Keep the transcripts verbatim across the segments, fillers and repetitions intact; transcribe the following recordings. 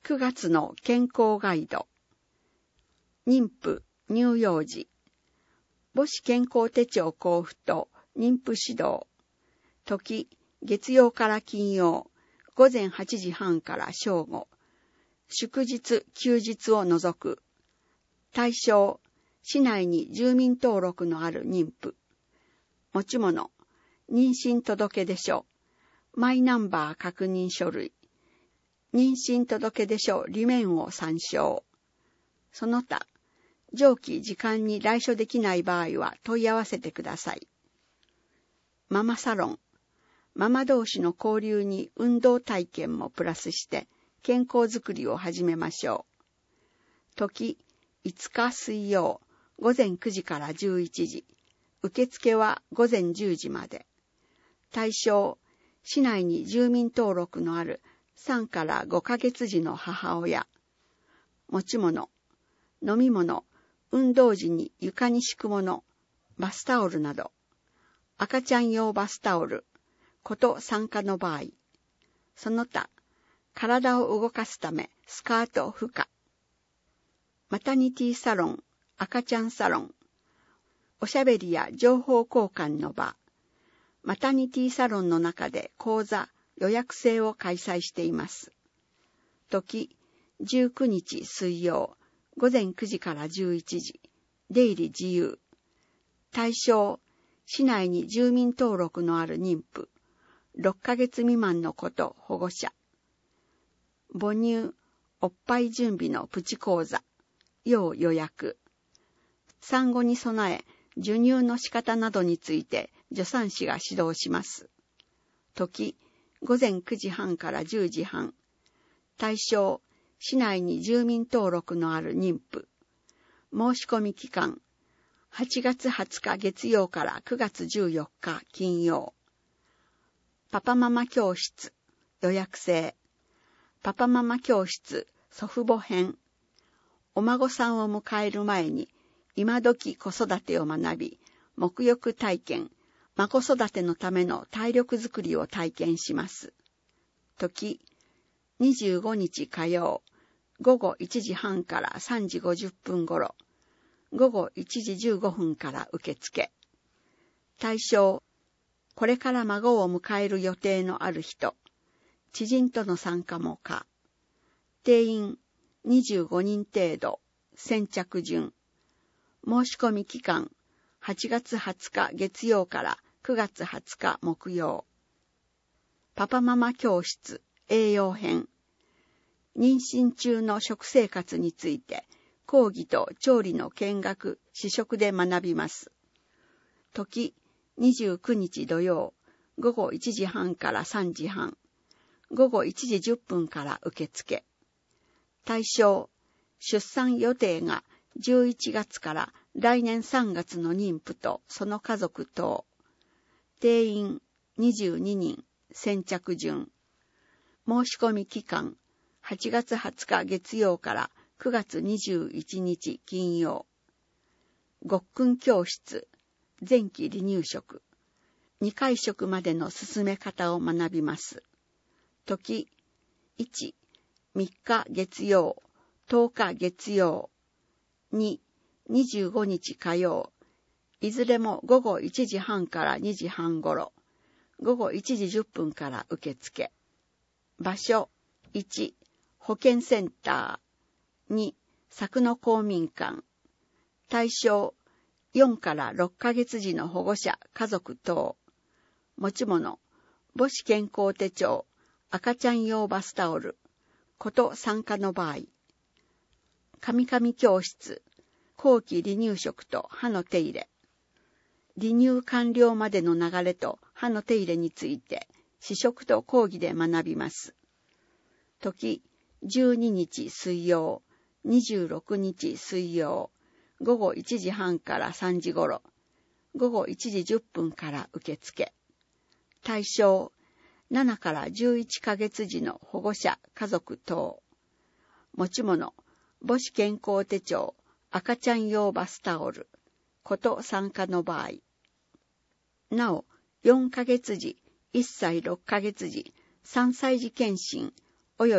くがつの健康ガイド。妊婦、乳幼児。母子健康手帳交付と妊婦指導。時、月曜から金曜、午前はちじはんから正午。祝日、休日を除く。対象、市内に住民登録のある妊婦。持ち物、妊娠届出書、マイナンバー確認書類、妊娠届出書裏面を参照。その他、上記時間に来所できない場合は問い合わせてください。ママサロン。ママ同士の交流に運動体験もプラスして健康づくりを始めましょう。時、いつか水曜、午前くじからじゅういちじ。受付は午前じゅうじまで。対象、市内に住民登録のあるさんからごかげつ児の母親。持ち物、飲み物、運動時に床に敷くもの、バスタオルなど。赤ちゃん用バスタオル、こと参加の場合。その他、体を動かすためスカート不可。マタニティサロン、赤ちゃんサロン。おしゃべりや情報交換の場。マタニティサロンの中で講座、予約制を開催しています。時、じゅうくにち水曜、午前くじからじゅういちじ。出入り自由。対象、市内に住民登録のある妊婦。ろっかげつ未満の子と保護者。母乳、おっぱい準備のプチ講座。要予約。産後に備え、授乳の仕方などについて助産師が指導します。時、午前くじはんからじゅうじはん。対象、市内に住民登録のある妊婦。申し込み期間、はちがつはつか月曜からくがつじゅうよっか金曜。パパママ教室、予約制。パパママ教室、祖父母編。お孫さんを迎える前に、今時子育てを学び、沐浴体験、孫育てのための体力づくりを体験します。時、にじゅうごにち火曜、午後いちじはんからさんじごじゅっぷん頃、午後いちじじゅうごふんから受付。対象、これから孫を迎える予定のある人、知人との参加も可。定員にじゅうごにん程度、先着順。申し込み期間、はちがつはつか月曜からくがつはつか木曜。パパママ教室、栄養編。妊娠中の食生活について、講義と調理の見学、試食で学びます。時、にじゅうくにち土曜、午後いちじはんからさんじはん、午後いちじじゅっぷんから受付。対象、出産予定がじゅういちがつから来年さんがつの妊婦とその家族等。定員にじゅうににん、先着順。申し込み期間、はちがつはつか月曜からくがつにじゅういちにち金曜。ごっくん教室、前期離乳食。にかい食までの進め方を学びます。時、いち、みっか月曜、とおか月曜。に、にじゅうごにち火曜。いずれも午後いちじはんからにじはん頃。午後いちじじゅっぷんから受付。場所、いち、保健センター。に、佐久野公民館。対象、よんからろっかげつ児の保護者、家族等。持ち物、母子健康手帳、赤ちゃん用バスタオル、こと参加の場合。カミカミ教室、後期離乳食と歯の手入れ。離乳完了までの流れと歯の手入れについて、試食と講義で学びます。時、じゅうににち水曜、にじゅうろくにち水曜、午後いちじはんからさんじ頃、午後いちじじゅっぷんから受付。対象、ななからじゅういちかげつ児の保護者、家族等。持ち物、母子健康手帳、赤ちゃん用バスタオル、こと参加の場合。なお、よんかげつ児、いっさいろっかげつ児、さんさい児検診、及び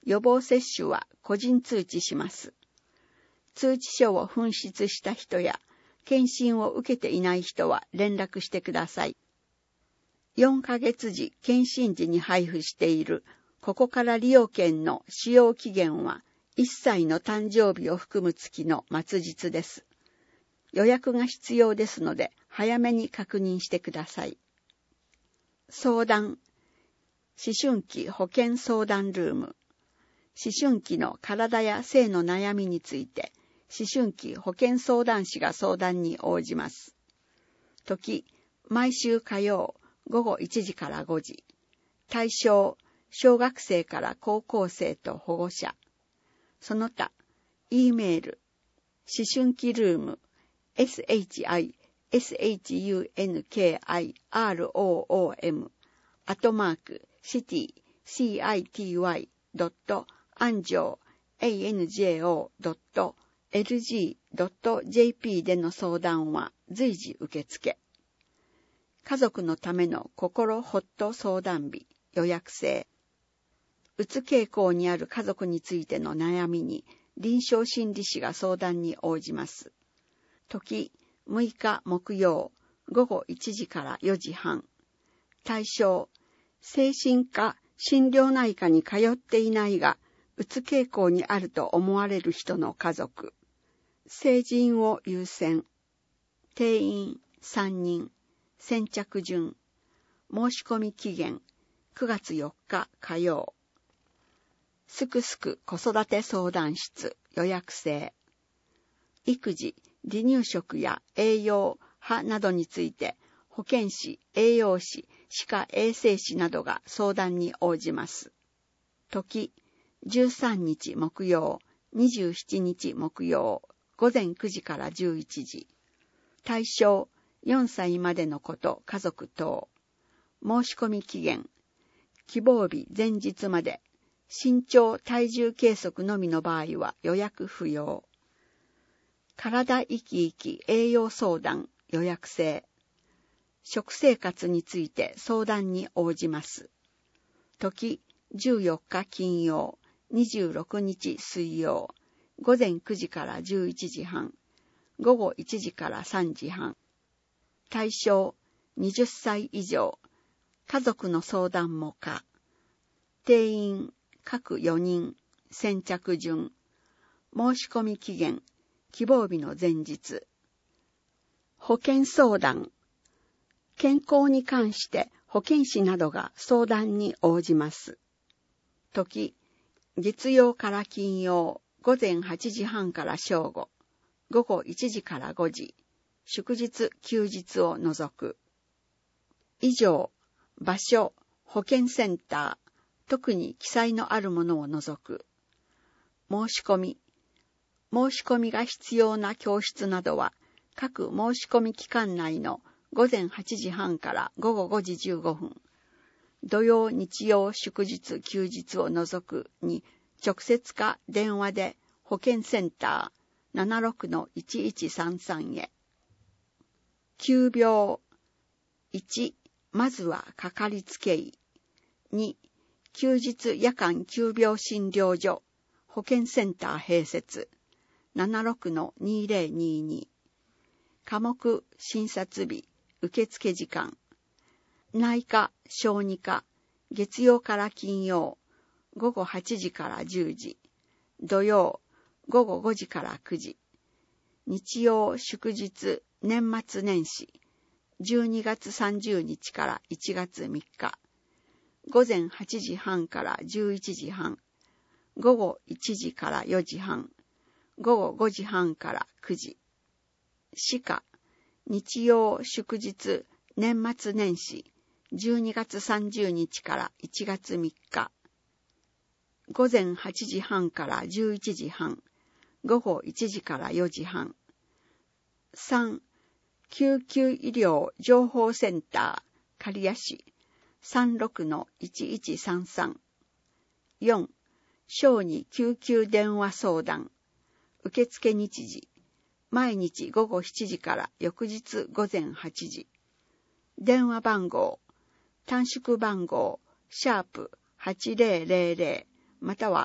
予防接種は個人通知します。通知書を紛失した人や、検診を受けていない人は連絡してください。よんかげつ時、検診時に配布している、ここから利用券の使用期限はいっさいの誕生日を含む月の末日です。予約が必要ですので、早めに確認してください。相談。思春期保健相談ルーム。思春期の体や性の悩みについて、思春期保健相談士が相談に応じます。時、毎週火曜、午後いちじからごじ。対象、小学生から高校生と保護者。その他、E メール、思春期ルーム、エスエイチアイエスエイチユーエヌケーアイアールオーオーエム、アットマーク、シティ、シーアイティーワイ、ドット、アンジョー、エーエヌジェーオー、ドット、エルジー、ドット、ジェーピー での相談は随時受付。家族のための心ほっと相談日、予約制。うつ傾向にある家族についての悩みに臨床心理士が相談に応じます。時、むいか木曜、午後いちじからよじはん。対象、精神科、心療内科に通っていないが、うつ傾向にあると思われる人の家族。成人を優先。定員さんにん。先着順。申し込み期限くがつよっか火曜。すくすく子育て相談室予約制。育児、離乳食や栄養、歯などについて保健師、栄養士、歯科衛生士などが相談に応じます。時、じゅうさんにち木曜、にじゅうしちにち木曜、午前くじからじゅういちじ。対象、よんさいまでの子と家族等。申し込み期限。希望日前日まで。身長、体重計測のみの場合は予約不要。体生き生き栄養相談予約制。食生活について相談に応じます。時、じゅうよっか金曜、にじゅうろくにち水曜、午前くじからじゅういちじはん、午後いちじからさんじはん。対象、はたち以上、家族の相談も可。定員、各よにん、先着順。申し込み期限、希望日の前日。保健相談。健康に関して保健師などが相談に応じます。時、月曜から金曜、午前はちじはんから正午、午後いちじからごじ。祝日、休日を除く。以上、場所、保健センター、特に記載のあるものを除く。申し込み。申し込みが必要な教室などは、各申し込み期間内の午前はちじはんから午後ごじじゅうごふん、土曜、日曜、祝日、休日を除くに、直接か電話で保健センター ななろくのいちいちさんさん へ。急病。いち、まずはかかりつけ医。に、休日夜間急病診療所、保健センター併設。ななろくのにぜろにに。科目、診察日、受付時間。内科、小児科、月曜から金曜、午後はちじからじゅうじ。土曜、午後ごじからくじ。日曜、祝日、年末年始、じゅうにがつさんじゅうにちからいちがつみっか、午前はちじはんからじゅういちじはん、午後いちじからよじはん、午後ごじはんからくじ。歯科、日曜、祝日、年末年始、じゅうにがつさんじゅうにちからいちがつみっか、午前はちじはんからじゅういちじはん、午後いちじからよじはん。さん、救急医療情報センター、刈谷市、さんろくのいちいちさんさん。よん、小児救急電話相談、受付日時、毎日午後しちじから翌日午前はちじ。電話番号、短縮番号、シャープはちぜろぜろまたは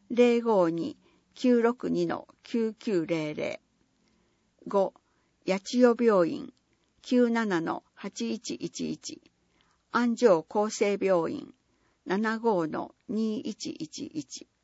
ゼロごに きゅうろくに きゅうきゅうゼロゼロ。ご、八千代病院 きゅうなな はちいちいちいち。安城厚生病院 ななごのにいちいちいち。